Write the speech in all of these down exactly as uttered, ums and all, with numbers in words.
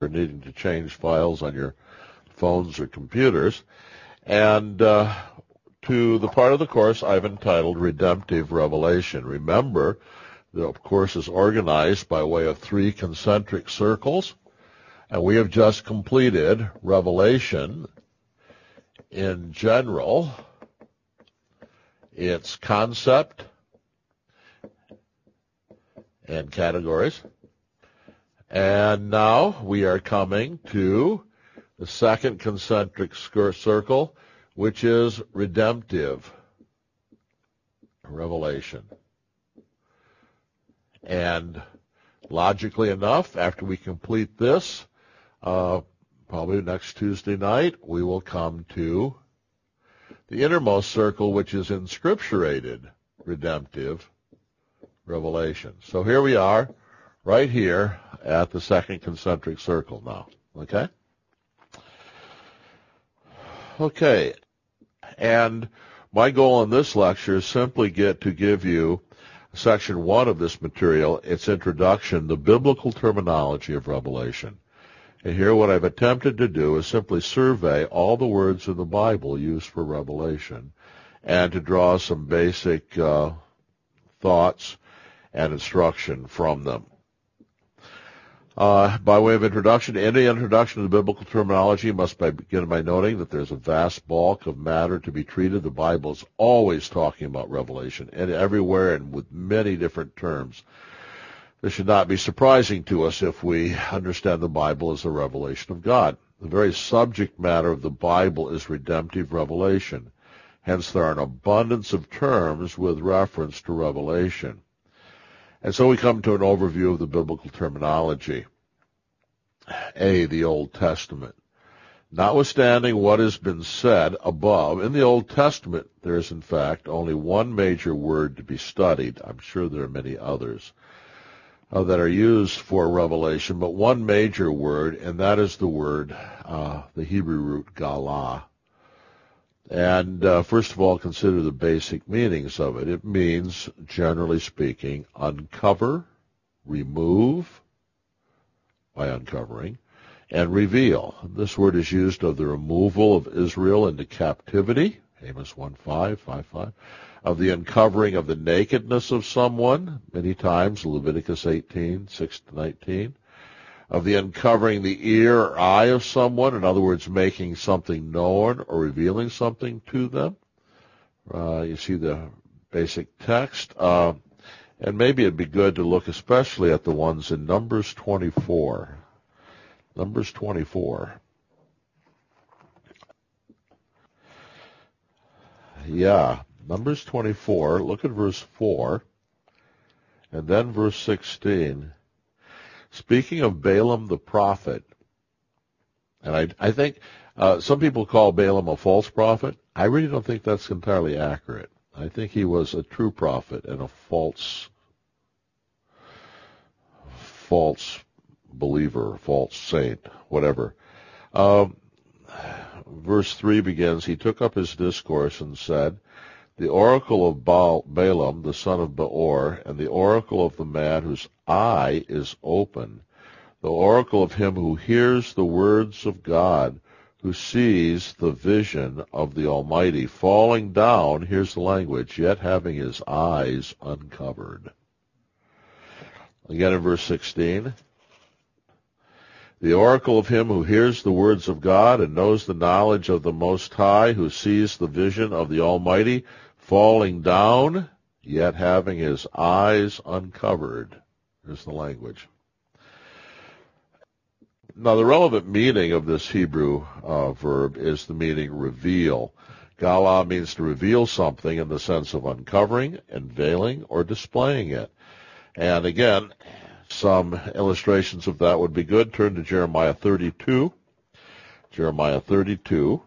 or needing to change files on your phones or computers. And uh, to the part of the course I've entitled Redemptive Revelation. Remember, the course is organized by way of three concentric circles, and we have just completed Revelation in general, its concept and categories. And now we are coming to the second concentric circle, which is redemptive revelation. And logically enough, after we complete this, uh, probably next Tuesday night, we will come to the innermost circle, which is inscripturated redemptive revelation. So here we are, right here at the second concentric circle now. Okay? Okay. And my goal in this lecture is simply get to give you section one of this material, its introduction, the biblical terminology of Revelation. And here what I've attempted to do is simply survey all the words in the Bible used for Revelation and to draw some basic uh, thoughts and instruction from them. Uh, by way of introduction, any introduction to the biblical terminology must begin by noting that there's a vast bulk of matter to be treated. The Bible is always talking about Revelation, and everywhere and with many different terms. This should not be surprising to us if we understand the Bible as a revelation of God. The very subject matter of the Bible is redemptive revelation. Hence, there are an abundance of terms with reference to revelation. And so we come to an overview of the biblical terminology. A, the Old Testament. Notwithstanding what has been said above, in the Old Testament there is in fact only one major word to be studied. I'm sure there are many others uh, that are used for revelation, but one major word, and that is the word, uh, the Hebrew root galah. And uh, first of all, consider the basic meanings of it. It means, generally speaking, uncover, remove, by uncovering, and reveal. This word is used of the removal of Israel into captivity, Amos one five, five five, of the uncovering of the nakedness of someone, many times, Leviticus eighteen, six to nineteen, of the uncovering the ear or eye of someone, in other words, making something known or revealing something to them. Uh, you see the basic text. Uh, and maybe it'd be good to look especially at the ones in Numbers twenty-four. Numbers twenty-four. Yeah, Numbers twenty-four. Look at verse four. And then verse sixteen. Speaking of Balaam the prophet, and I, I think uh, some people call Balaam a false prophet. I really don't think that's entirely accurate. I think he was a true prophet and a false, false believer, false saint, whatever. Um, verse three begins, he took up his discourse and said, the oracle of Baal, Balaam, the son of Beor, and the oracle of the man whose eye is open, the oracle of him who hears the words of God, who sees the vision of the Almighty, falling down, here's the language, yet having his eyes uncovered. Again in verse sixteen, the oracle of him who hears the words of God and knows the knowledge of the Most High, who sees the vision of the Almighty, falling down, yet having his eyes uncovered. Here's the language. Now, the relevant meaning of this Hebrew uh, verb is the meaning reveal. Galah means to reveal something in the sense of uncovering, unveiling, or displaying it. And again, some illustrations of that would be good. Turn to Jeremiah thirty-two. Jeremiah thirty-two.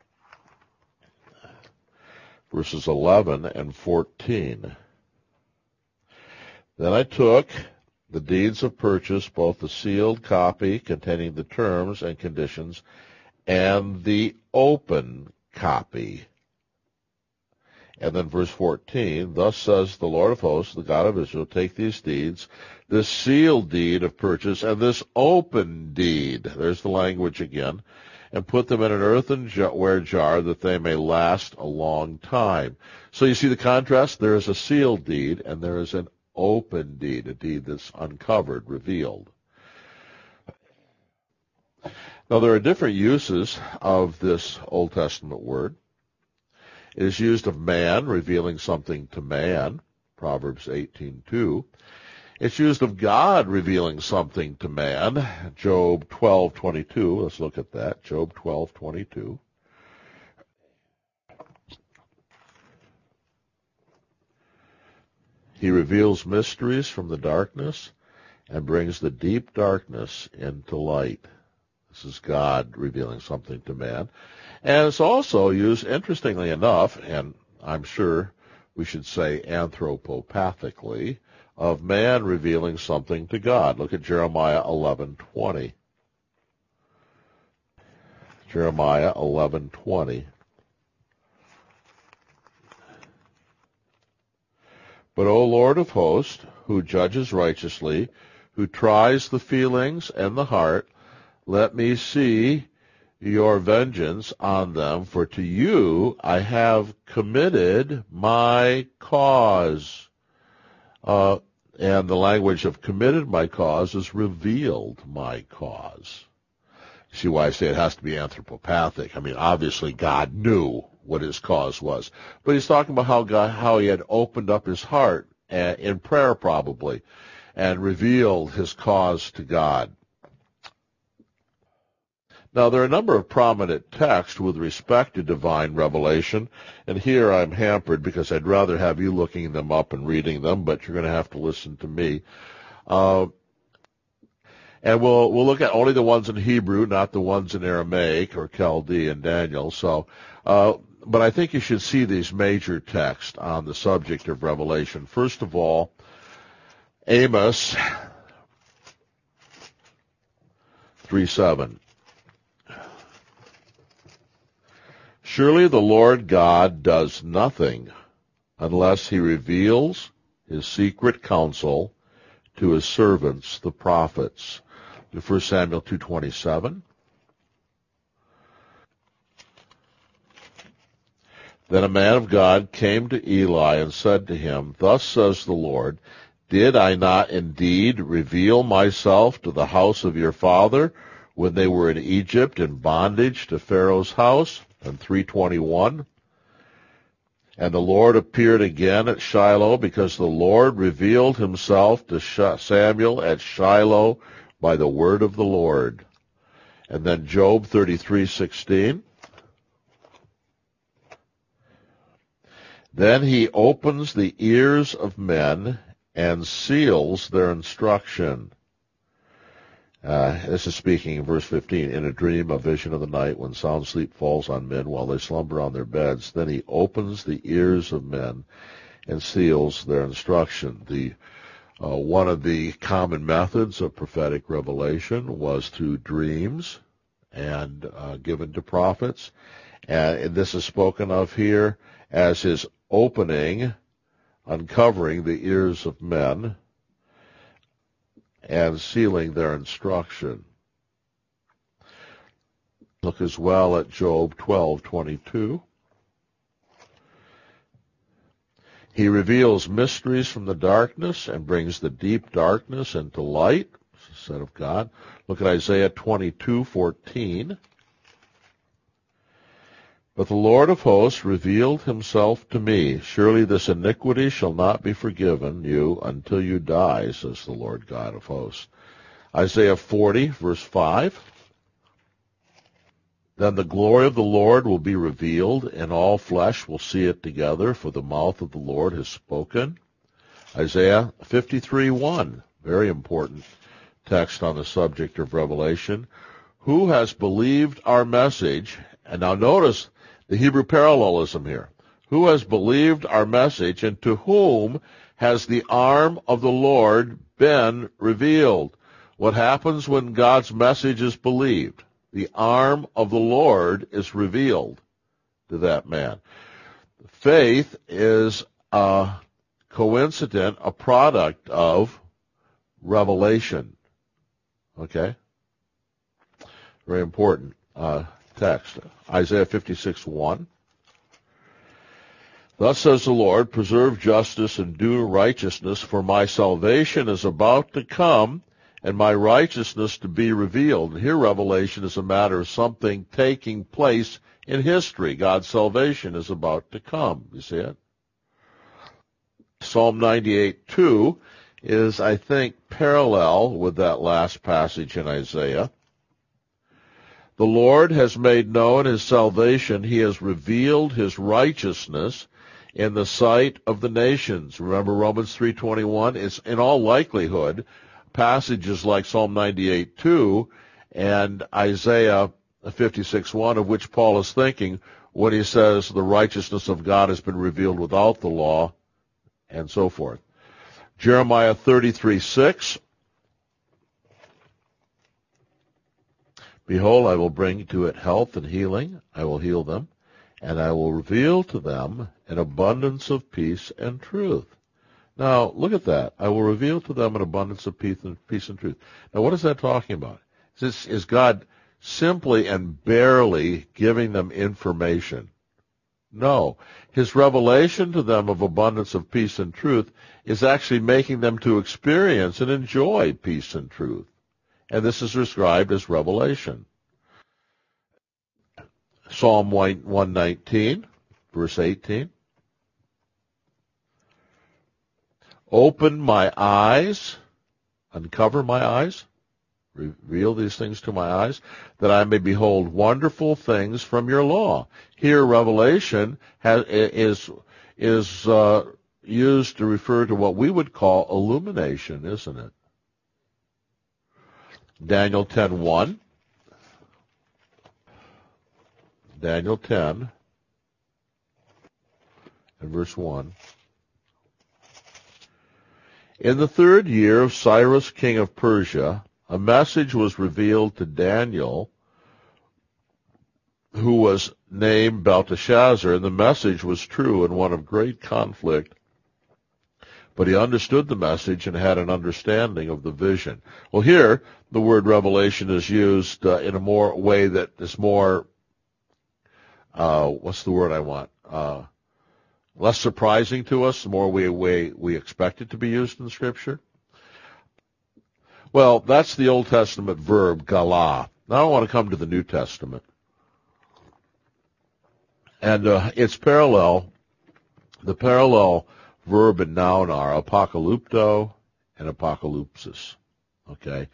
Verses eleven and fourteen. Then I took the deeds of purchase, both the sealed copy containing the terms and conditions, and the open copy. And then verse fourteen, thus says the Lord of hosts, the God of Israel, take these deeds, this sealed deed of purchase and this open deed, there's the language again, and put them in an earthenware jar that they may last a long time. So you see the contrast? There is a sealed deed and there is an open deed, a deed that's uncovered, revealed. Now there are different uses of this Old Testament word. It is used of man, revealing something to man, Proverbs eighteen two. It's used of God revealing something to man, Job twelve twenty-two. Let's look at that, Job twelve twenty-two. He reveals mysteries from the darkness and brings the deep darkness into light. This is God revealing something to man. And it's also used, interestingly enough, and I'm sure we should say anthropopathically, of man revealing something to God. Look at Jeremiah eleven twenty. Jeremiah eleven twenty. But, O Lord of hosts, who judges righteously, who tries the feelings and the heart, let me see your vengeance on them, for to you I have committed my cause. Uh, and the language of committed my cause is revealed my cause. See why I say it has to be anthropopathic. I mean, obviously God knew what his cause was. But he's talking about how God, how he had opened up his heart, uh, in prayer probably, and revealed his cause to God. Now, there are a number of prominent texts with respect to divine revelation, and here I'm hampered because I'd rather have you looking them up and reading them, but you're going to have to listen to me. Uh, and we'll we'll look at only the ones in Hebrew, not the ones in Aramaic or Chaldee and Daniel. So, uh, but I think you should see these major texts on the subject of revelation. First of all, Amos three seven. Surely the Lord God does nothing unless he reveals his secret counsel to his servants, the prophets. First Samuel two twenty-seven. Then a man of God came to Eli and said to him, thus says the Lord, did I not indeed reveal myself to the house of your father when they were in Egypt in bondage to Pharaoh's house? And three twenty-one. And the Lord appeared again at Shiloh, because the Lord revealed himself to Samuel at Shiloh by the word of the Lord. And then Job thirty-three sixteen. Then he opens the ears of men and seals their instruction. Uh, this is speaking in verse fifteen. In a dream, a vision of the night, when sound sleep falls on men while they slumber on their beds, then he opens the ears of men and seals their instruction. The uh, one of the common methods of prophetic revelation was through dreams and uh, given to prophets. And this is spoken of here as his opening, uncovering the ears of men, and sealing their instruction. Look as well at Job twelve twenty-two. He reveals mysteries from the darkness and brings the deep darkness into light. It's said of God. Look at Isaiah twenty-two fourteen. But the Lord of hosts revealed himself to me. Surely this iniquity shall not be forgiven you until you die, says the Lord God of hosts. Isaiah forty, verse five. Then the glory of the Lord will be revealed, and all flesh will see it together, for the mouth of the Lord has spoken. Isaiah fifty-three one, very important text on the subject of revelation. Who has believed our message? And now notice the Hebrew parallelism here. Who has believed our message, and to whom has the arm of the Lord been revealed? What happens when God's message is believed? The arm of the Lord is revealed to that man. Faith is a coincident, a product of revelation. Okay? Very important uh, text. Isaiah fifty-six one. Thus says the Lord, preserve justice and do righteousness, for my salvation is about to come, and my righteousness to be revealed. And here revelation is a matter of something taking place in history. God's salvation is about to come. You see it? Psalm ninety-eight two is, I think, parallel with that last passage in Isaiah. The Lord has made known his salvation. He has revealed his righteousness in the sight of the nations. Remember Romans three twenty-one? It's in all likelihood passages like Psalm ninety-eight two and Isaiah fifty-six one, of which Paul is thinking when he says the righteousness of God has been revealed without the law, and so forth. Jeremiah thirty-three six. Behold, I will bring to it health and healing. I will heal them, and I will reveal to them an abundance of peace and truth. Now, look at that. I will reveal to them an abundance of peace and, peace and truth. Now, what is that talking about? Is, this, is God simply and barely giving them information? No. His revelation to them of abundance of peace and truth is actually making them to experience and enjoy peace and truth. And this is described as revelation. Psalm one nineteen, verse eighteen. Open my eyes, uncover my eyes, reveal these things to my eyes, that I may behold wonderful things from your law. Here, revelation has, is is uh, used to refer to what we would call illumination, isn't it? Daniel ten one. Daniel ten and verse one. In the third year of Cyrus, king of Persia, a message was revealed to Daniel, who was named Belteshazzar, and the message was true and one of great conflict. But he understood the message and had an understanding of the vision. Well, here, the word revelation is used uh, in a more way that is more, uh, what's the word I want? Uh, less surprising to us, the more we, we, we expect it to be used in Scripture. Well, that's the Old Testament verb, galah. Now I want to come to the New Testament. And uh, it's parallel, the parallel verb and noun are apocalypto and apocalypsis. Okay?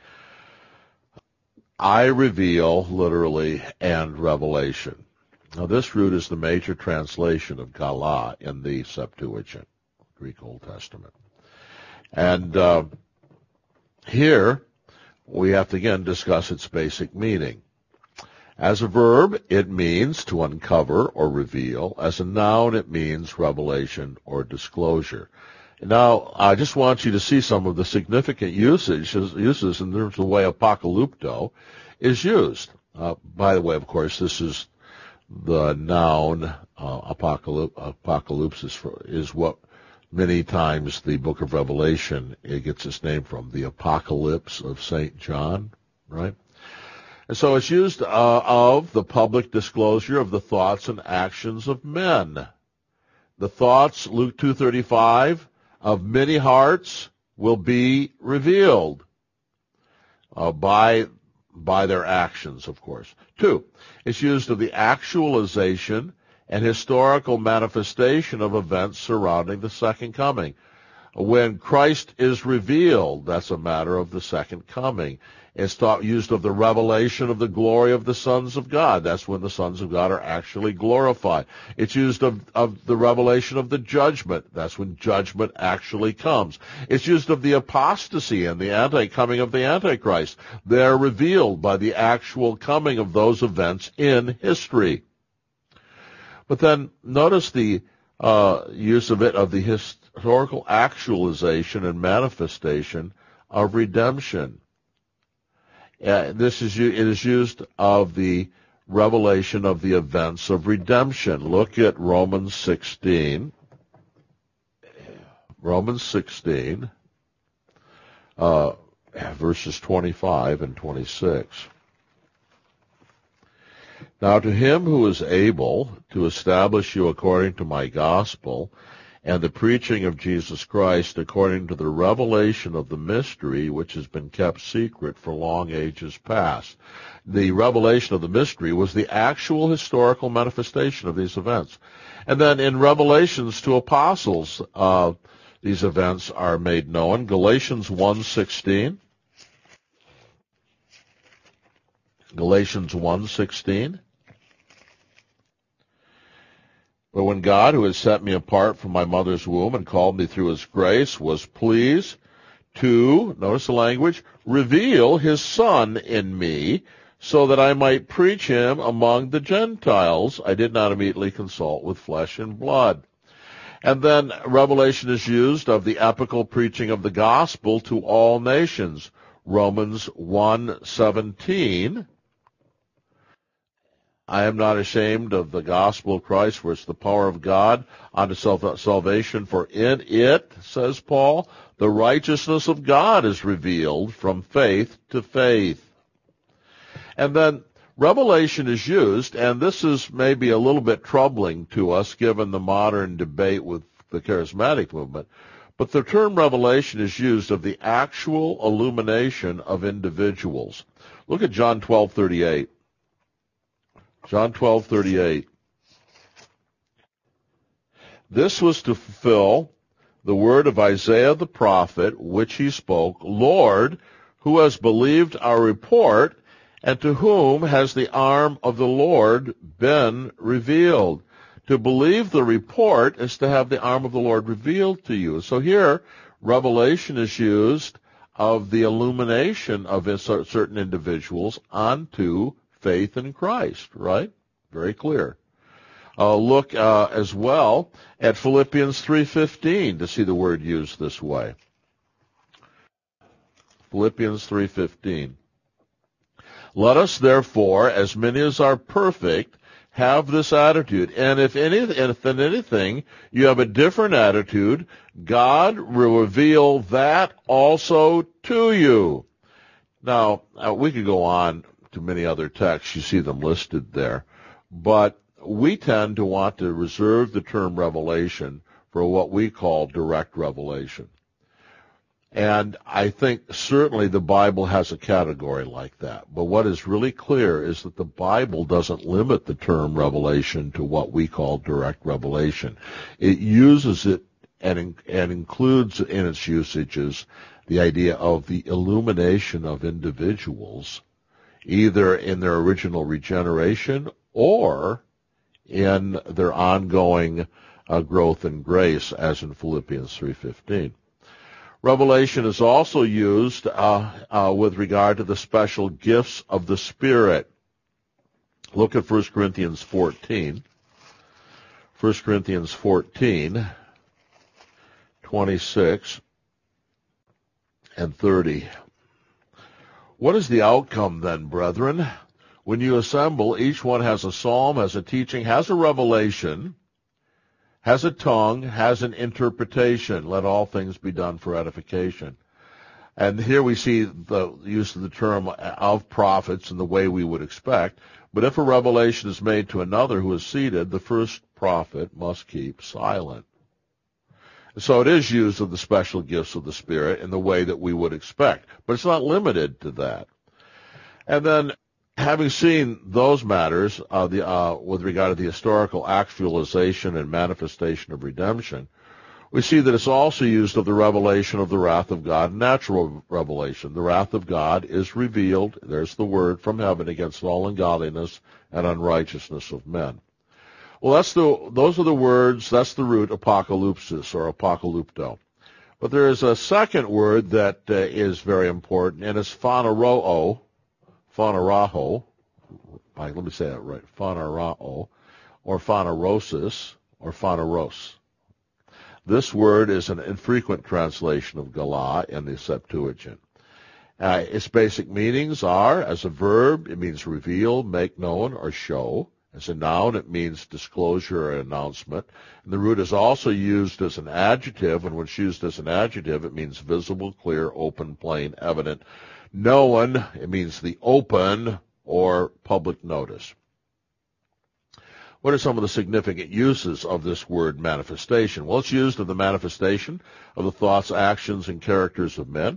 I reveal, literally, and revelation. Now, this root is the major translation of galah in the Septuagint, Greek Old Testament. And uh, here, we have to again discuss its basic meaning. As a verb, it means to uncover or reveal. As a noun, it means revelation or disclosure. Now, I just want you to see some of the significant usages, uses in terms of the way apocalypto is used. Uh, by the way, of course, this is the noun, uh, apocalyp- apocalypsis for, is what many times the book of Revelation, it gets its name from, the apocalypse of Saint John, right? And so it's used uh, of the public disclosure of the thoughts and actions of men. The thoughts, Luke two thirty-five, of many hearts will be revealed uh, by by their actions, of course. Two, it's used of the actualization and historical manifestation of events surrounding the second coming. When Christ is revealed, that's a matter of the second coming. It's taught, used of the revelation of the glory of the sons of God. That's when the sons of God are actually glorified. It's used of, of the revelation of the judgment. That's when judgment actually comes. It's used of the apostasy and the anti-coming of the Antichrist. They're revealed by the actual coming of those events in history. But then notice the uh, use of it of the historical actualization and manifestation of redemption. Uh, this is it is used of the revelation of the events of redemption. Look at Romans sixteen. Romans sixteen, uh, verses twenty-five and twenty-six. Now to him who is able to establish you according to my gospel and the preaching of Jesus Christ according to the revelation of the mystery which has been kept secret for long ages past. The revelation of the mystery was the actual historical manifestation of these events. And then in Revelations to apostles, uh, these events are made known. Galatians one sixteen. Galatians one sixteen. But when God, who has set me apart from my mother's womb and called me through his grace, was pleased to, notice the language, reveal his Son in me, so that I might preach him among the Gentiles, I did not immediately consult with flesh and blood. And then Revelation is used of the epical preaching of the gospel to all nations. Romans one seventeen. I am not ashamed of the gospel of Christ, for it's the power of God unto salvation, for in it, says Paul, the righteousness of God is revealed from faith to faith. And then Revelation is used, and this is maybe a little bit troubling to us given the modern debate with the charismatic movement, but the term revelation is used of the actual illumination of individuals. Look at John twelve thirty-eight. John twelve thirty-eight. This was to fulfill the word of Isaiah the prophet, which he spoke, Lord, who has believed our report, and to whom has the arm of the Lord been revealed? To believe the report is to have the arm of the Lord revealed to you. So here, revelation is used of the illumination of certain individuals onto faith in Christ, right? Very clear. Uh, look uh, as well at Philippians three fifteen to see the word used this way. Philippians three fifteen. Let us therefore, as many as are perfect, have this attitude. And if, any, if in anything you have a different attitude, God will reveal that also to you. Now, uh, we could go on to many other texts. You see them listed there. But we tend to want to reserve the term revelation for what we call direct revelation. And I think certainly the Bible has a category like that. But what is really clear is that the Bible doesn't limit the term revelation to what we call direct revelation. It uses it and, and includes in its usages the idea of the illumination of individuals, either in their original regeneration or in their ongoing uh, growth in grace, as in Philippians three fifteen. Revelation is also used uh, uh, with regard to the special gifts of the Spirit. Look at First Corinthians fourteen. First Corinthians fourteen, twenty-six and thirty. What is the outcome then, brethren? When you assemble, each one has a psalm, has a teaching, has a revelation, has a tongue, has an interpretation. Let all things be done for edification. And here we see the use of the term of prophets in the way we would expect. But if a revelation is made to another who is seated, the first prophet must keep silent. So it is used of the special gifts of the Spirit in the way that we would expect. But it's not limited to that. And then, having seen those matters uh, the, uh, with regard to the historical actualization and manifestation of redemption, we see that it's also used of the revelation of the wrath of God, natural revelation. The wrath of God is revealed, there's the word, from heaven against all ungodliness and unrighteousness of men. Well, that's the, those are the words, that's the root apocalypsis or apocalypto. But there is a second word that uh, is very important, and it's phaneroo, phaneraho, let me say that right, phaneroo, or phanerosis, or phaneros. This word is an infrequent translation of Galah in the Septuagint. Uh, its basic meanings are, as a verb, it means reveal, make known, or show. As a noun, it means disclosure or announcement. And the root is also used as an adjective, and when it's used as an adjective, it means visible, clear, open, plain, evident. Known, it means the open or public notice. What are some of the significant uses of this word manifestation? Well, it's used of the manifestation of the thoughts, actions, and characters of men.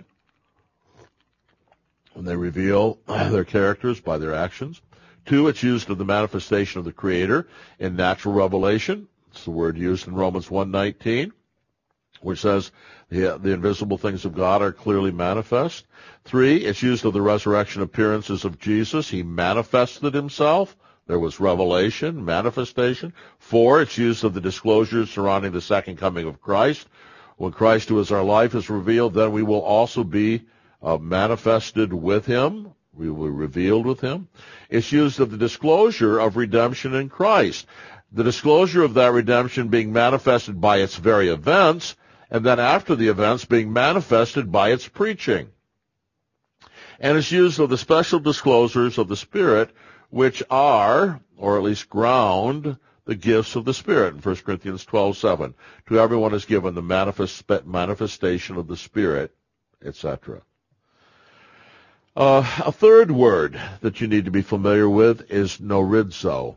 When they reveal their characters by their actions. Two, it's used of the manifestation of the Creator in natural revelation. It's the word used in Romans one nineteen, which says the, the invisible things of God are clearly manifest. Three, it's used of the resurrection appearances of Jesus. He manifested himself. There was revelation, manifestation. Four, it's used of the disclosures surrounding the second coming of Christ. When Christ, who is our life, is revealed, then we will also be uh, manifested with him. We will be revealed with him. It's used of the disclosure of redemption in Christ. The disclosure of that redemption being manifested by its very events, and then after the events being manifested by its preaching. And it's used of the special disclosures of the Spirit, which are, or at least ground, the gifts of the Spirit in First Corinthians twelve seven. To everyone is given the manifest, manifestation of the Spirit, et cetera. Uh, a third word that you need to be familiar with is norizo.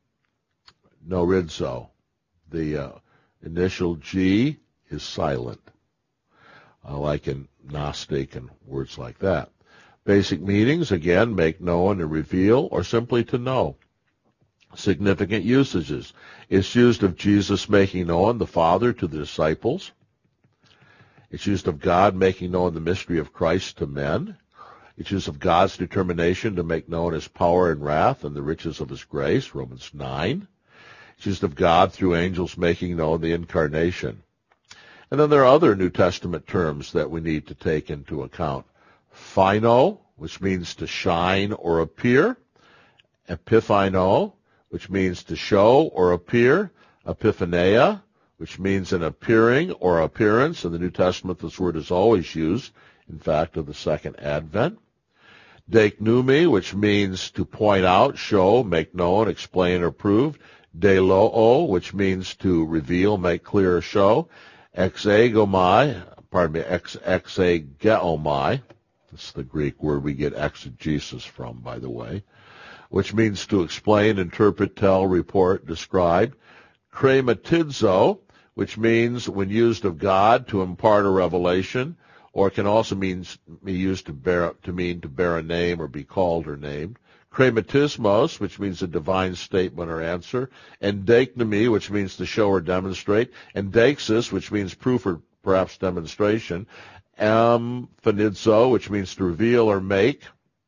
Norizo. The uh, initial G is silent, uh, like in Gnostic and words like that. Basic meanings, again, make known and reveal, or simply to know. Significant usages. It's used of Jesus making known the Father to the disciples. It's used of God making known the mystery of Christ to men. It's used of God's determination to make known his power and wrath and the riches of his grace, Romans nine. It's used of God through angels making known the incarnation. And then there are other New Testament terms that we need to take into account. Phino, which means to shine or appear. Epiphino, which means to show or appear. Epiphania, which means an appearing or appearance. In the New Testament, this word is always used, in fact, of the second advent. Deiknumi, which means to point out, show, make known, explain, or prove. Deiloo, which means to reveal, make clear, or show. Exegomai, pardon me, ex exegeomai. That's the Greek word we get exegesis from, by the way, which means to explain, interpret, tell, report, describe. Krematidzo, which means, when used of God, to impart a revelation, or it can also mean, be used to bear, to mean to bear a name or be called or named. Krematismos, which means a divine statement or answer. And deiknomi, which means to show or demonstrate. And deixis, which means proof or perhaps demonstration. Amphanidzo, which means to reveal or make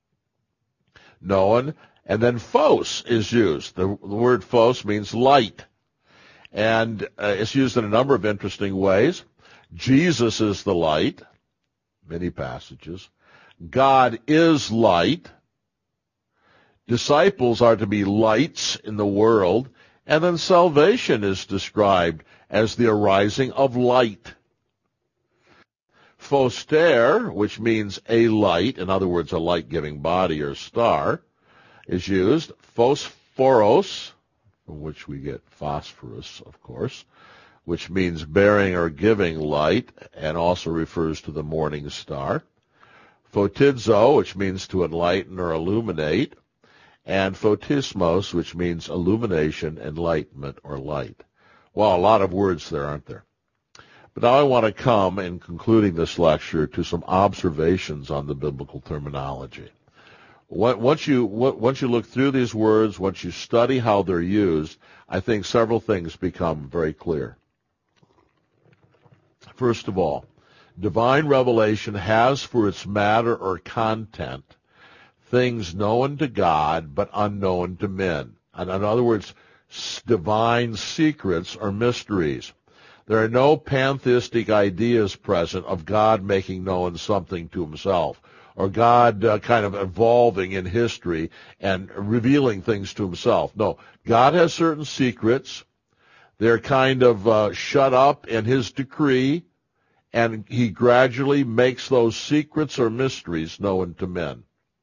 known. And then phos is used. The, the word phos means light. And uh, it's used in a number of interesting ways. Jesus is the light. Many passages. God is light. Disciples are to be lights in the world. And then salvation is described as the arising of light. Phoster, which means a light, in other words, a light-giving body or star, is used. Phosphoros, from which we get phosphorus, of course, which means bearing or giving light, and also refers to the morning star. Photidzo, which means to enlighten or illuminate, and photismos, which means illumination, enlightenment, or light. Well, a lot of words there, aren't there? But now I want to come, in concluding this lecture, to some observations on the biblical terminology. Once you, once you look through these words, once you study how they're used, I think several things become very clear. First of all, divine revelation has for its matter or content things known to God but unknown to men. And in other words, divine secrets or mysteries. There are no pantheistic ideas present of God making known something to himself, or God uh, kind of evolving in history and revealing things to himself. No, God has certain secrets. They're kind of uh, shut up in his decree, and he gradually makes those secrets or mysteries known to men.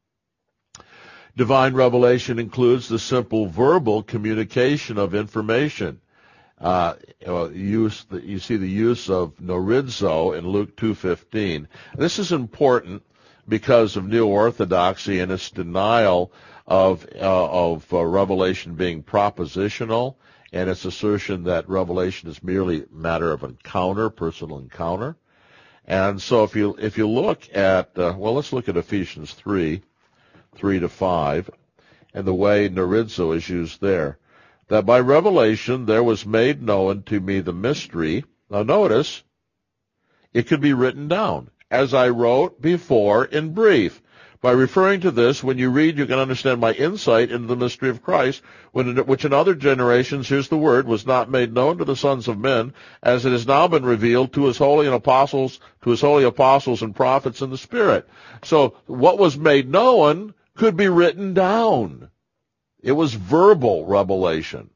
Divine revelation includes the simple verbal communication of information. Uh, use the, you see the use of norizo in Luke two fifteen. This is important because of New Orthodoxy and its denial of uh, of uh, revelation being propositional, and its assertion that revelation is merely a matter of encounter, personal encounter. And so, if you if you look at uh, well, let's look at Ephesians three, three to five, and the way norizo is used there. That by revelation there was made known to me the mystery. Now notice, it could be written down, as I wrote before in brief. By referring to this, when you read, you can understand my insight into the mystery of Christ, when, which in other generations, here's the word, was not made known to the sons of men, as it has now been revealed to his holy and apostles, to his holy apostles and prophets in the Spirit. So what was made known could be written down. It was verbal revelation.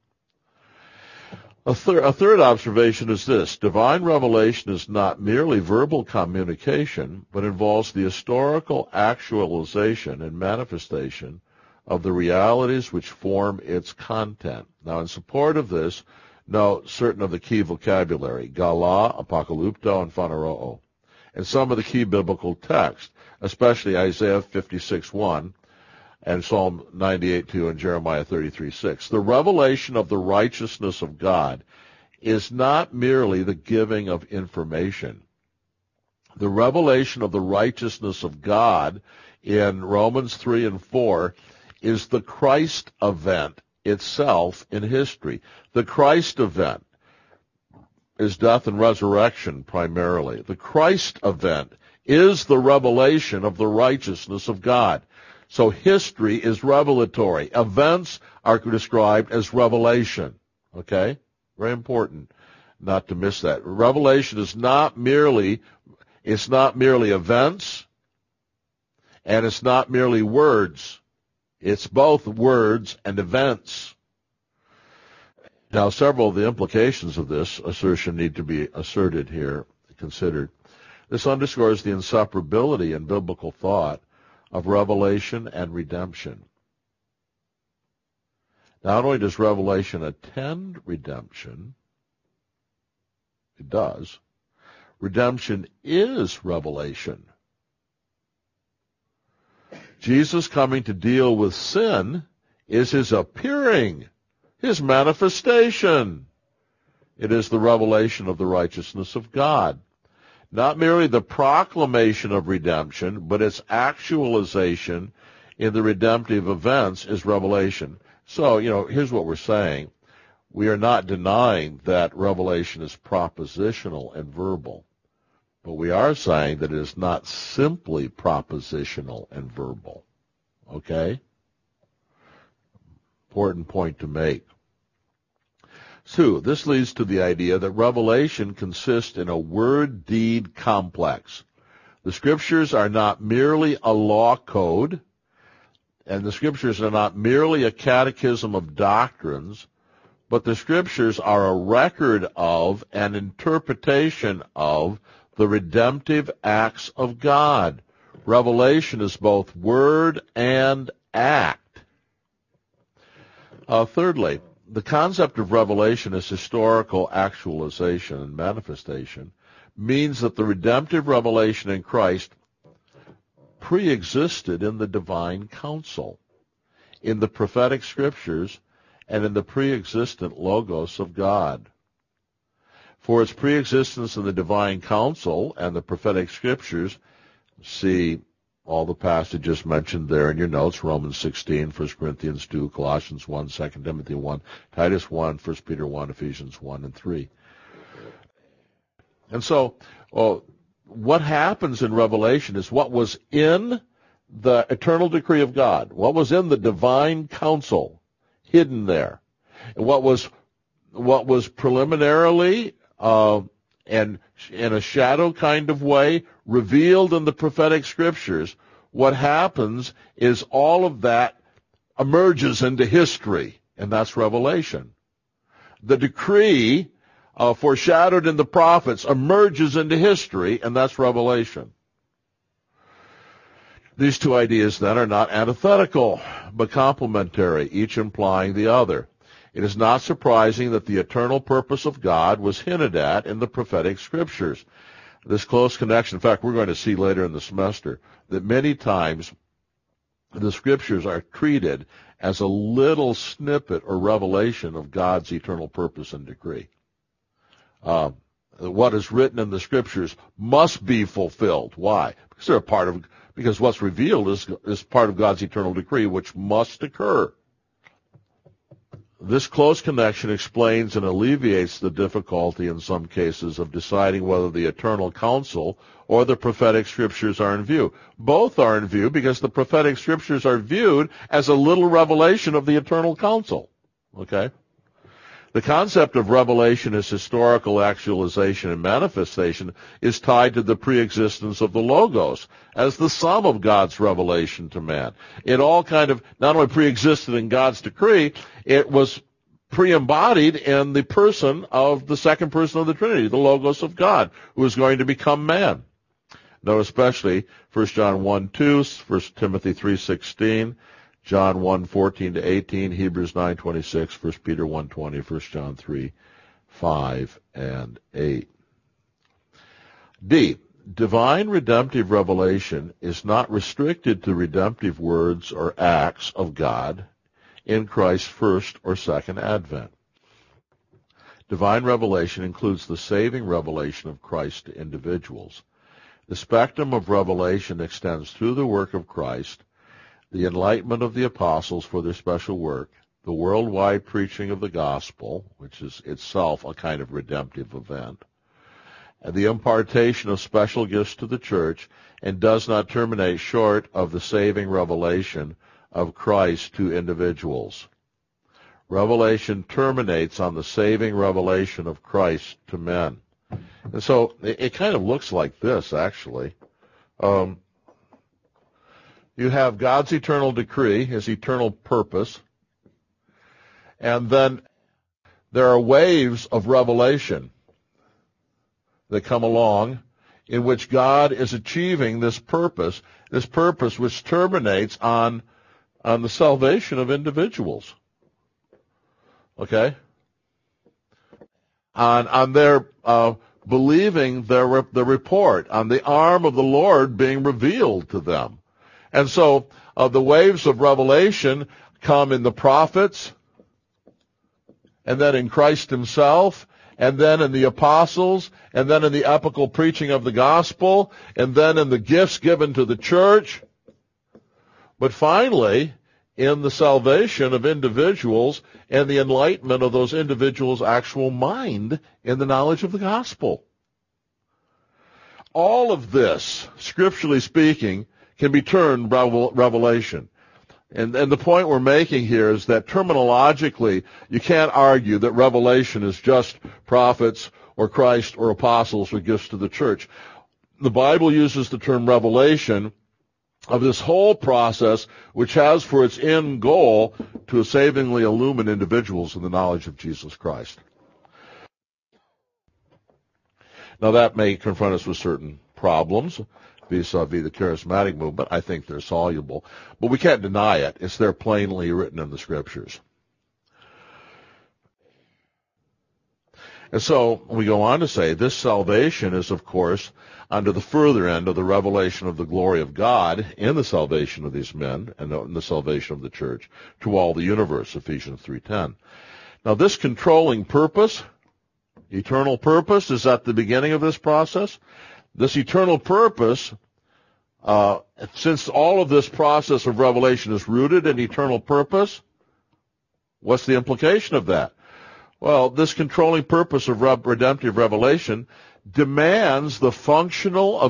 A, thir- a third observation is this. Divine revelation is not merely verbal communication, but involves the historical actualization and manifestation of the realities which form its content. Now, in support of this, note certain of the key vocabulary, gala, apocalypto, and phaneroo, and some of the key biblical texts, especially Isaiah fifty-six one, and Psalm ninety-eight two and Jeremiah thirty-three six. The revelation of the righteousness of God is not merely the giving of information. The revelation of the righteousness of God in Romans three and four is the Christ event itself in history. The Christ event is death and resurrection primarily. The Christ event is the revelation of the righteousness of God. So history is revelatory. Events are described as revelation. Okay? Very important not to miss that. Revelation is not merely, it's not merely events, and it's not merely words. It's both words and events. Now, several of the implications of this assertion need to be asserted here, considered. This underscores the inseparability in biblical thought of revelation and redemption. Not only does revelation attend redemption, it does. Redemption is revelation. Jesus coming to deal with sin is his appearing, his manifestation. It is the revelation of the righteousness of God. Not merely the proclamation of redemption, but its actualization in the redemptive events is revelation. So, you know, here's what we're saying. We are not denying that revelation is propositional and verbal, but we are saying that it is not simply propositional and verbal. Okay? Important point to make. Two, this leads to the idea that revelation consists in a word-deed complex. The Scriptures are not merely a law code, and the Scriptures are not merely a catechism of doctrines, but the Scriptures are a record of and interpretation of the redemptive acts of God. Revelation is both word and act. Uh, thirdly, the concept of revelation as historical actualization and manifestation means that the redemptive revelation in Christ pre-existed in the divine counsel, in the prophetic scriptures, and in the pre-existent logos of God. For its pre-existence in the divine counsel and the prophetic scriptures, see all the passages mentioned there in your notes, Romans sixteen, First Corinthians two, Colossians one, Second Timothy one, Titus one, First Peter one, Ephesians one, and three. And so, well, what happens in Revelation is what was in the eternal decree of God, what was in the divine counsel, hidden there, and what was what was preliminarily uh, and in a shadow kind of way revealed in the prophetic scriptures. What happens is all of that emerges into history, and that's revelation. The decree uh, foreshadowed in the prophets emerges into history, and that's revelation. These two ideas then are not antithetical, but complementary, each implying the other. It is not surprising that the eternal purpose of God was hinted at in the prophetic scriptures. This close connection, in fact, we're going to see later in the semester, that many times the scriptures are treated as a little snippet or revelation of God's eternal purpose and decree. Uh, what is written in the scriptures must be fulfilled. Why? Because they're a part of, because what's revealed is, is part of God's eternal decree, which must occur. This close connection explains and alleviates the difficulty in some cases of deciding whether the eternal counsel or the prophetic scriptures are in view. Both are in view because the prophetic scriptures are viewed as a little revelation of the eternal counsel. Okay? The concept of revelation as historical actualization and manifestation is tied to the preexistence of the Logos as the sum of God's revelation to man. It all kind of not only preexisted in God's decree, it was pre-embodied in the person of the second person of the Trinity, the Logos of God, who is going to become man. Note especially First John one two, First Timothy three sixteen, John one fourteen to eighteen, Hebrews nine twenty-six, First Peter one twenty, First John three five and eight. D. Divine redemptive revelation is not restricted to redemptive words or acts of God in Christ's first or second advent. Divine revelation includes the saving revelation of Christ to individuals. The spectrum of revelation extends through the work of Christ, the enlightenment of the apostles for their special work, the worldwide preaching of the gospel, which is itself a kind of redemptive event, and the impartation of special gifts to the church, and does not terminate short of the saving revelation of Christ to individuals. Revelation terminates on the saving revelation of Christ to men. And so it, it kind of looks like this, actually. Um, you have God's eternal decree, his eternal purpose, and then there are waves of revelation that come along in which God is achieving this purpose, this purpose which terminates on, on the salvation of individuals. Okay? On, on their uh, believing their, the report, on the arm of the Lord being revealed to them. And so uh, the waves of revelation come in the prophets, and then in Christ himself, and then in the apostles, and then in the epical preaching of the gospel, and then in the gifts given to the church. But finally, in the salvation of individuals and the enlightenment of those individuals' actual mind in the knowledge of the gospel. All of this, scripturally speaking, can be turned revelation. And, and the point we're making here is that terminologically, you can't argue that revelation is just prophets or Christ or apostles or gifts to the church. The Bible uses the term revelation of this whole process, which has for its end goal to savingly illumine individuals in the knowledge of Jesus Christ. Now that may confront us with certain problems vis-a-vis the charismatic movement. I think they're soluble, but we can't deny it. It's there plainly written in the scriptures. And so we go on to say this salvation is, of course, under the further end of the revelation of the glory of God in the salvation of these men and in the salvation of the church to all the universe, Ephesians three ten. Now this controlling purpose, eternal purpose, is at the beginning of this process. This eternal purpose, uh, since all of this process of revelation is rooted in eternal purpose, what's the implication of that? Well, this controlling purpose of redemptive revelation demands the functional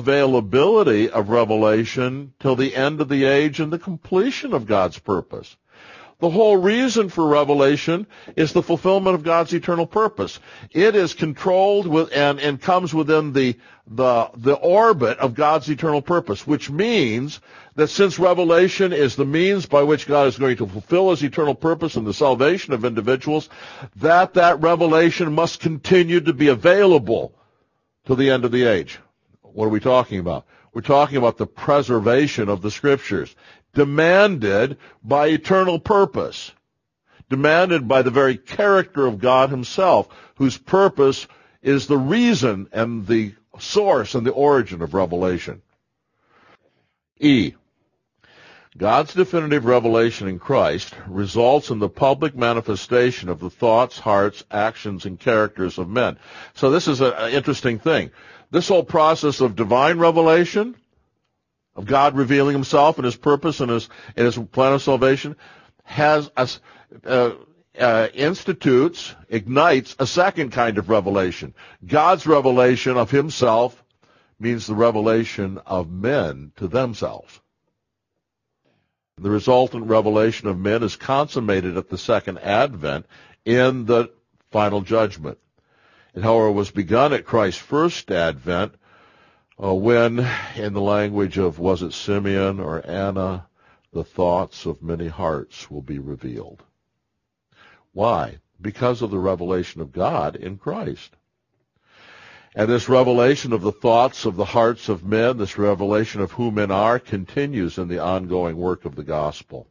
availability of revelation till the end of the age and the completion of God's purpose. The whole reason for revelation is the fulfillment of God's eternal purpose. It is controlled with and, and comes within the, the, the orbit of God's eternal purpose, which means that since revelation is the means by which God is going to fulfill his eternal purpose in the salvation of individuals, that that revelation must continue to be available to the end of the age. What are we talking about? We're talking about the preservation of the Scriptures, demanded by eternal purpose, demanded by the very character of God himself, whose purpose is the reason and the source and the origin of revelation. E. God's definitive revelation in Christ results in the public manifestation of the thoughts, hearts, actions, and characters of men. So this is an interesting thing. This whole process of divine revelation, of God revealing himself and his purpose and his, and his plan of salvation, has a, uh, uh, institutes, ignites a second kind of revelation. God's revelation of himself means the revelation of men to themselves. The resultant revelation of men is consummated at the second advent in the final judgment. It, however, was begun at Christ's first advent uh, when, in the language of, was it Simeon or Anna, the thoughts of many hearts will be revealed. Why? Because of the revelation of God in Christ. And this revelation of the thoughts of the hearts of men, this revelation of who men are, continues in the ongoing work of the gospel.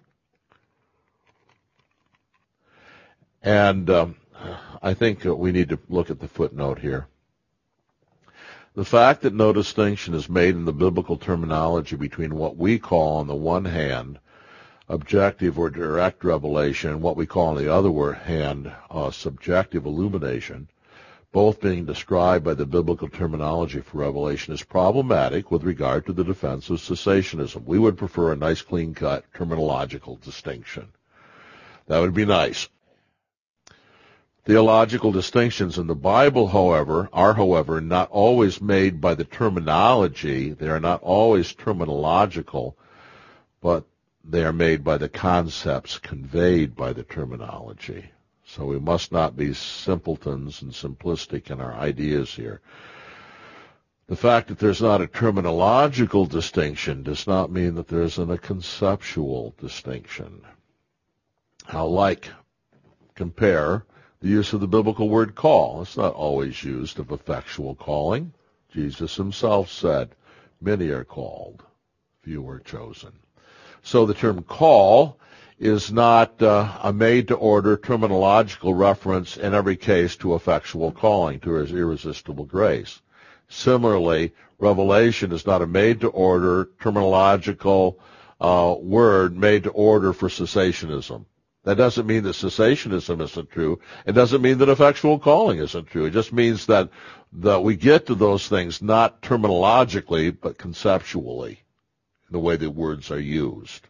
And um, I think we need to look at the footnote here. The fact that no distinction is made in the biblical terminology between what we call, on the one hand, objective or direct revelation, and what we call, on the other hand, uh, subjective illumination, both being described by the biblical terminology for revelation, is problematic with regard to the defense of cessationism. We would prefer a nice, clean-cut terminological distinction. That would be nice. Theological distinctions in the Bible, however, are, however, not always made by the terminology. They are not always terminological, but they are made by the concepts conveyed by the terminology. So we must not be simpletons and simplistic in our ideas here. The fact that there's not a terminological distinction does not mean that there isn't a conceptual distinction. How, like, compare the use of the biblical word call. It's not always used of effectual calling. Jesus himself said, many are called, few are chosen. So the term call is not uh, a made-to-order terminological reference in every case to effectual calling, to his irresistible grace. Similarly, revelation is not a made-to-order terminological uh, word made-to-order for cessationism. That doesn't mean that cessationism isn't true. It doesn't mean that effectual calling isn't true. It just means that, that we get to those things not terminologically, but conceptually, in the way the words are used.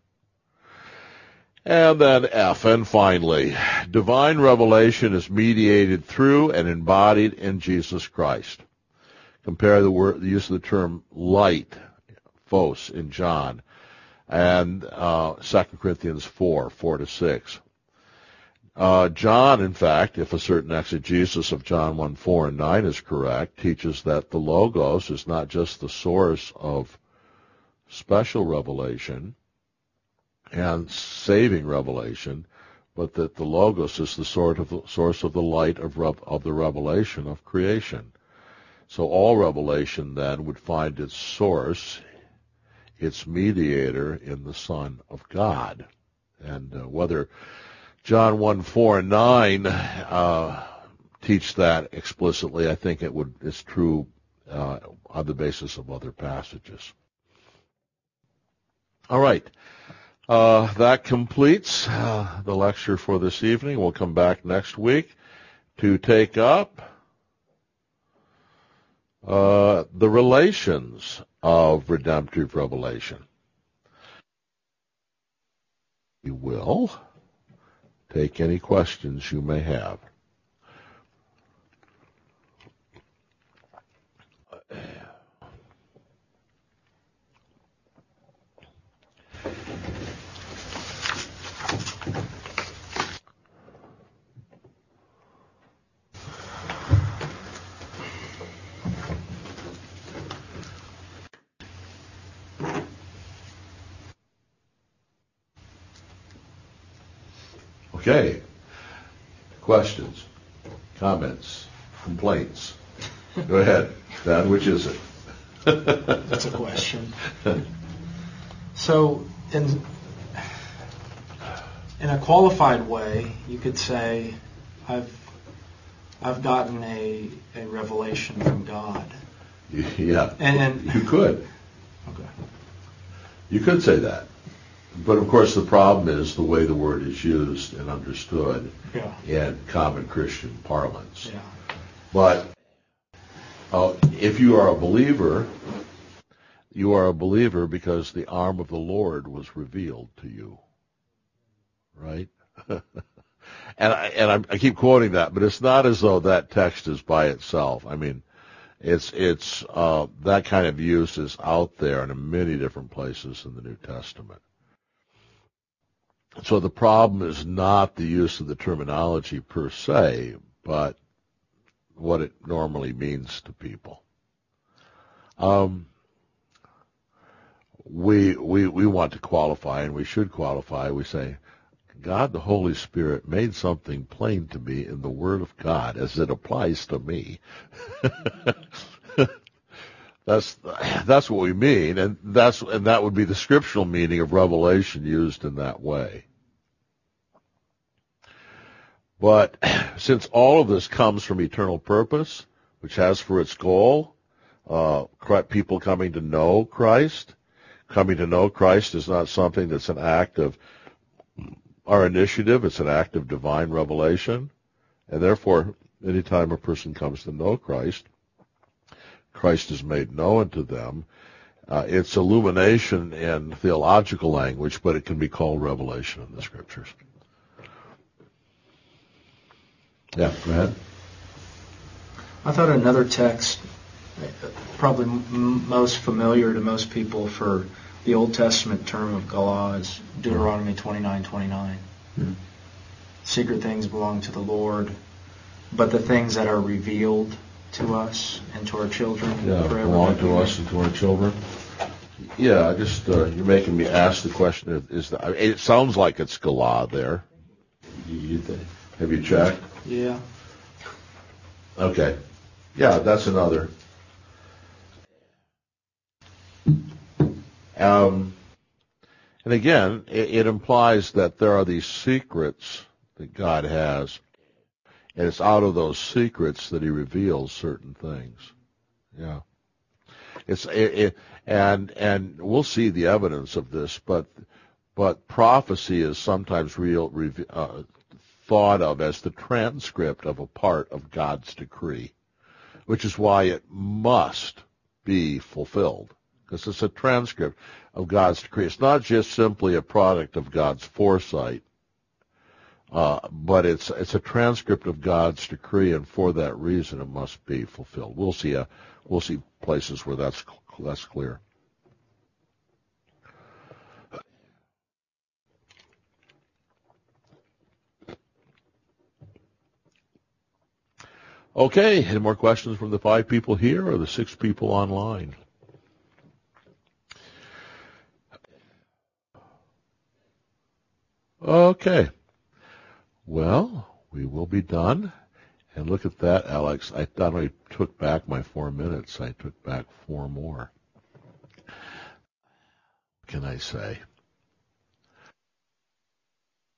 And then F, and finally, divine revelation is mediated through and embodied in Jesus Christ. Compare the, word, the use of the term light, phos, in John, and uh, Second Corinthians four, four to six. Uh, John, in fact, if a certain exegesis of John one, four, and nine is correct, teaches that the Logos is not just the source of special revelation and saving revelation, but that the Logos is the sort of the source of the light of, of the revelation of creation. So all revelation then would find its source, its mediator, in the Son of God. And uh, whether John one, four, and nine uh, teach that explicitly, I think it would is true uh, on the basis of other passages. All right. Uh, that completes uh, the lecture for this evening. We'll come back next week to take up uh, the relations of redemptive revelation. We will take any questions you may have. Okay. Questions, comments, complaints? Go ahead, Dan. Which is it? That's a question. So, in in a qualified way, you could say, I've I've gotten a a revelation from God. Yeah. And, and you could. Okay. You could say that. But of course the problem is the way the word is used and understood yeah. in common Christian parlance. Yeah. But uh, if you are a believer, you are a believer because the arm of the Lord was revealed to you. Right? and I, and I, I keep quoting that, but it's not as though that text is by itself. I mean, it's it's uh, that kind of use is out there in many different places in the New Testament. So the problem is not the use of the terminology per se, but what it normally means to people. Um, we we we want to qualify, and we should qualify. We say, God the Holy Spirit made something plain to me in the Word of God as it applies to me. that's that's what we mean, and that's and that would be the scriptural meaning of revelation used in that way. But since all of this comes from eternal purpose, which has for its goal uh, people coming to know Christ, coming to know Christ is not something that's an act of our initiative. It's an act of divine revelation. And therefore, anytime a person comes to know Christ, Christ is made known to them. Uh, it's illumination in theological language, but it can be called revelation in the Scriptures. Yeah, go ahead. I thought another text, probably m- most familiar to most people for the Old Testament term of Galah is Deuteronomy twenty-nine twenty-nine. Mm-hmm. Secret things belong to the Lord, but the things that are revealed to us and to our children yeah, forever belong to us and to our children. Yeah, just uh, you're making me ask the question: Is that? It sounds like it's Galah there. You think? Have you checked? Yeah. Okay. Yeah, that's another. Um, and again, it, it implies that there are these secrets that God has, and it's out of those secrets that He reveals certain things. Yeah. It's it, it, and and we'll see the evidence of this, but but prophecy is sometimes real. Uh, thought of as the transcript of a part of God's decree, which is why it must be fulfilled, because it's a transcript of God's decree. It's not just simply a product of God's foresight, uh, but it's it's a transcript of God's decree, and for that reason it must be fulfilled. We'll see a, we'll see places where that's that's clear. Okay, any more questions from the five people here or the six people online? Okay. Well, we will be done. And look at that, Alex. I thought I took back my four minutes. I took back four more. What can I say?